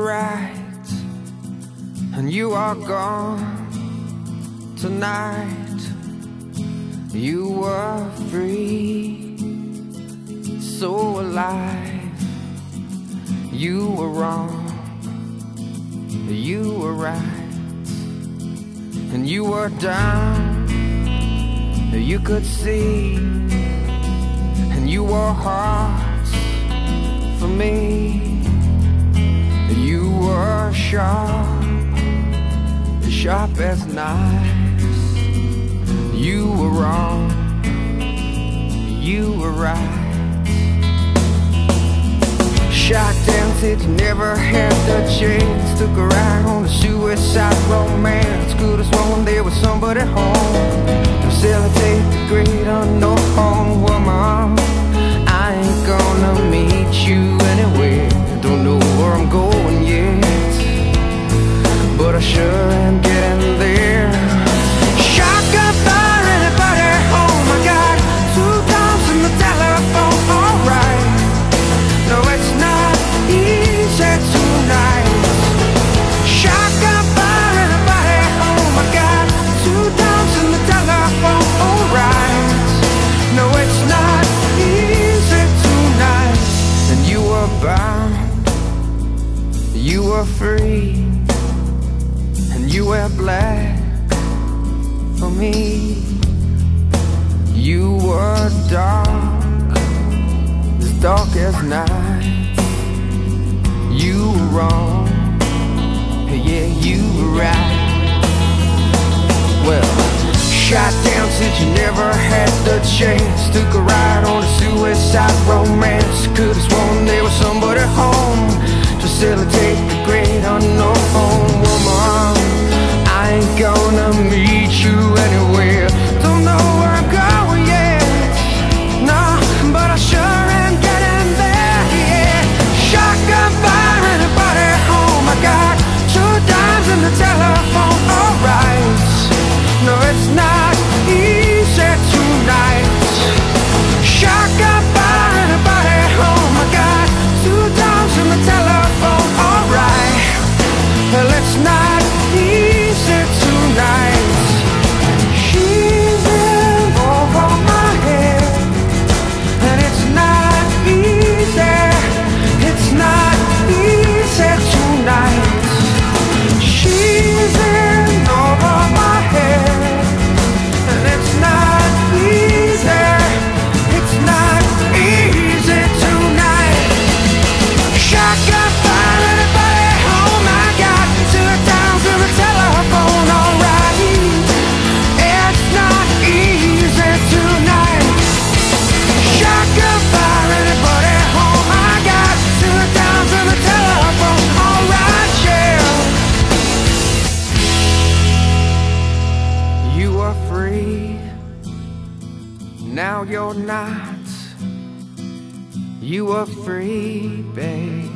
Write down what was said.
right, and you are gone tonight. You were free, so alive. You were wrong, you were right, and you were down. You could see, and you wore hearts for me. You were sharp, sharp as knives. You were wrong, you were right. Shot down, said you never had the chance. Took a ride on a suicide romance. Could have sworn there was somebody home to facilitate the great unknown woman. I ain't gonna meet you anywhere. Don't know where I'm going yet, but I sure am getting there. Shotgun fire, anybody home? I got 2 times in the telephone, alright. No, it's not easy tonight. Shotgun fire, anybody home? I got 2 times in the telephone, alright. No, it's not easy tonight. And you were bound, you were free, and you wear black for me. You were dark, as dark as night. You were wrong, yeah, you were right. Well, shot down since you never had the chance. Took a ride on a suicide romance. Could've sworn there was somebody home to facilitate the great unknown woman. I ain't gonna meet you anywhere. Don't know where I'm going yet, nah, but I sure am getting there, yeah. Shotgun fire, anybody home? I got 2 dimes in the telephone, alright. No, it's not easy tonight. Shotgun fire, anybody home? I got 2 dimes in the telephone, alright. Well, it's not easy tonight. She's in over my head, and it's not easy. It's not easy tonight. She's in over my head, and it's not easy. It's not easy tonight. Shotgun fire, anybody home? I got 2 times in the telephone, alright. It's not easy tonight. Shotgun fire, anybody home? I got 2 times in the telephone, alright, yeah. You were free, now you're not. You were free, babe.